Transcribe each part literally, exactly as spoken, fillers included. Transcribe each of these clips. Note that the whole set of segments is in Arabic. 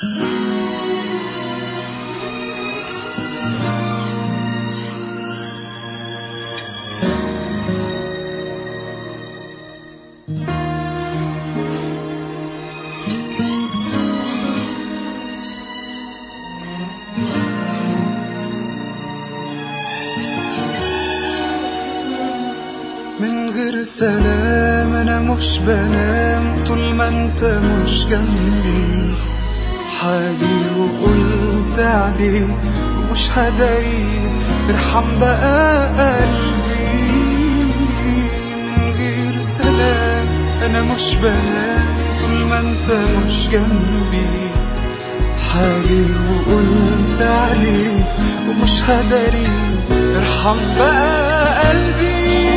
من غير سلام انا مش بنام طول ما انت مش جنبي. حالي وقلت عليه ومش هداري، ارحم بقى قلبي. من غير سلام انا مش بنام طول ما انت مش جنبي. حالي وقلت عليه ومش هداري، ارحم بقى قلبي.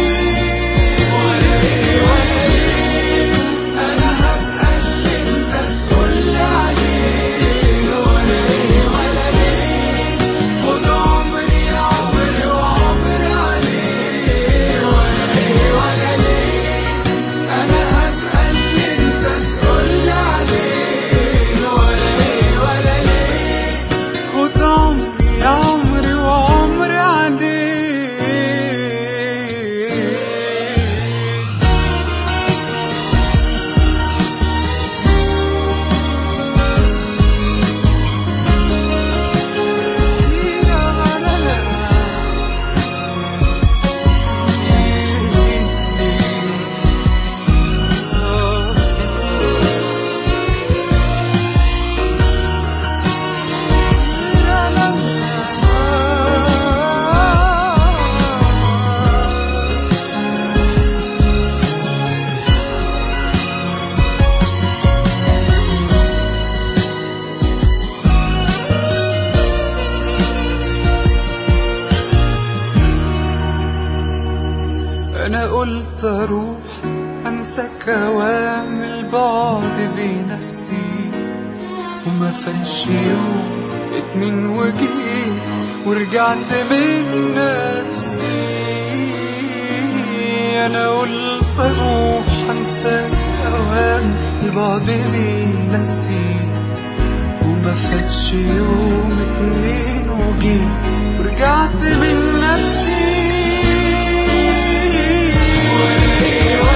أنا قلت أروح أنساك أوام البعد بينسيك، وما فاتش يوم اتنين وجيت ورجعت من نفسي. أنا قلت أروح أنساك أوام البعد بينسيك، وما فاتش يوم اتنين وجيت ورجعت من نفسي.